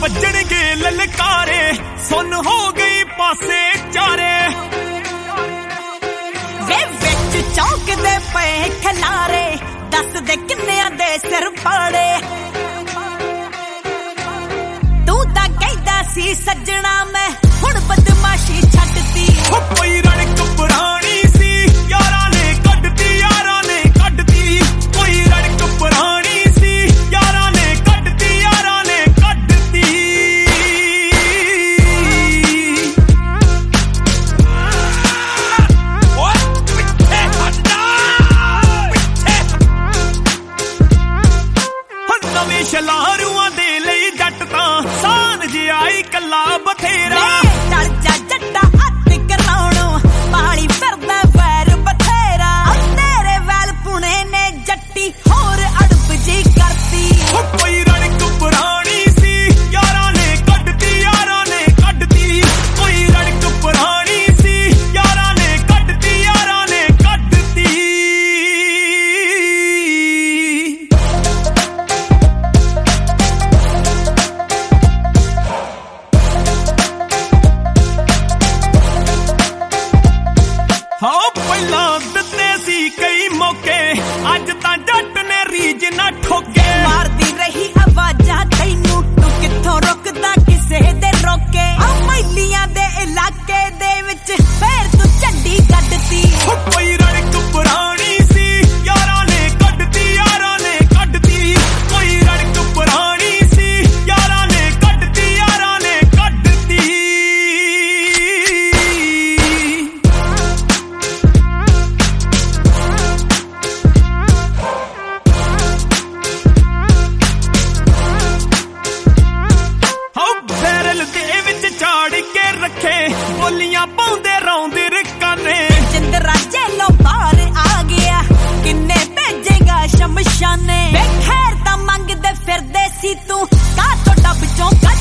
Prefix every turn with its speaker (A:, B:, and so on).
A: ਵੱਜਣਗੇ ਲਲਕਾਰੇ ਸੁਣ ਹੋ ਗਈ ਪਾਸੇ ਚਾਰੇ
B: ਵੇ ਵਿੱਚ ਚੌਂਕਦੇ ਪਏ ਖਲਾਰੇ ਦੱਸ ਦੇ ਕਿੰਨਿਆਂ ਦੇ ਸਿਰ ਪਾੜੇ ਤੂੰ ਤਾਂ ਕਹਿੰਦਾ ਸੀ ਸੱਜਣਾ ਮੈਂ ਹੁਣ ਬਦਮਾਸ਼ੀ ਛੱਡਤੀ
A: ਕੋਈ ਰੜਕ ਪੁਰਾਣੀ ਸੀ ਯਾਰਾਂ ਨੇ ਕੱਢਤੀ ਯਾਰਾਂ ਨੇ ਕੱਢਤੀ ਕੋਈ ਰੜਕ ਪੁਰਾਣੀ ਸੀ ਯਾਰਾਂ ਨੇ ਕੱਢਤੀ ਯਾਰਾਂ ਨੇ ਕੱਢਤੀ ਓਏ ਪਿੱਛੇ ਹਟ ਜਾ ਪਿੱਛੇ ਨਵੇਂ ਸ਼ਲਾਰੂਆਂ ਦੇ ਲਈ ਜੱਟ ਤਾਂ ਸਾਨ ਜਿਹਾ ਹੀ ਕੱਲਾ ਬਥੇਰਾ
B: ਚੱਲ ਜਾ ਜੱਟਾ ਹੱਥ ਕਰਾਉਣੋਂ ਪਾਲੀ ਫਿਰਦਾ ਵੈਰ ਬਥੇਰਾ ਤੇਰੇ ਵੈਲ ਪੁਣੇ ਨੇ ਜੱਟੀ ਹੋਰ ਅੜਪ ਜੀ ਕਰਤੀ
A: ਕੋਈ ਰੜਕ ਪੁਰਾਣੀ ਸੀ ਯਾਰਾਂ ਨੇ ਕੱਢਤੀ ਯਾਰਾਂ ਨੇ ਕੱਢਤੀ ਕੋਈ ਰੜਕ ਪੁਰਾਣੀ ਸੀ ਯਾਰਾਂ ਨੇ ਕੱਢਤੀ ਯਾਰਾਂ ਨੇ ਕੱਢਤੀ ਹਾਂ ਪਹਿਲਾਂ ਦਿੱਤੇ ਸੀ ਕਈ ਮੌਕੇ ਅੱਜ ਤਾਂ ਜੱਟ ਨੇ ਰੀਝ ਨਾ ਠੋਕੇ
B: ਮਾਰਦੀ ਰਹੀ ਆਵਾਜ਼ਾਂ ਤੈਨੂੰ ਤੂੰ ਕਿੱਥੋਂ ਰੁਕਦਾ ਕਿਸੇ ਦੇ ਰੋਕੇ ਆ ਮੈਲੀਆਂ ਦੇ ਇਲਾਕੇ ਦੇ ਵਿੱਚ ਫੇਰ ਤੂੰ ਝੰਡੀ ਕੱਢਤੀ
A: ਕੋਈ ਰੜਕ ਪੁਰਾਣੀ ਸੀ ਯਾਰਾਂ ਨੇ ਕੱਢਤੀ ਯਾਰਾਂ ਨੇ ਕੱਢਤੀ ਕੋਈ ਰੜਕ ਪੁਰਾਣੀ ਸੀ ਯਾਰਾਂ ਨੇ ਕੱਢਤੀ ਯਾਰਾਂ ਨੇ ਕੱਢਤੀ ਬੈਰਲ ਦੇ ਵਿੱਚ ਝਾੜ ਕੇ ਰੱਖੇ ਬੋਲੀਆਂ ਪਾਉਂਦੇ ਰੌਂਦੇ ਰਕਾਨੇ
B: ਜਿੰਦਰਾ ਜੇਲੋਂ ਬਾਹਰ ਆ ਗਿਆ ਕਿੰਨੇ ਭੇਜੇਗਾ ਸ਼ਮਸ਼ਾਨੇ ਵੇ ਖੈਰ ਤਾਂ ਮੰਗਦੇ ਫਿਰਦੇ ਸੀ ਤੂੰ ਕਾਹ ਤੋਂ ਡੱਬ ਚੋਂ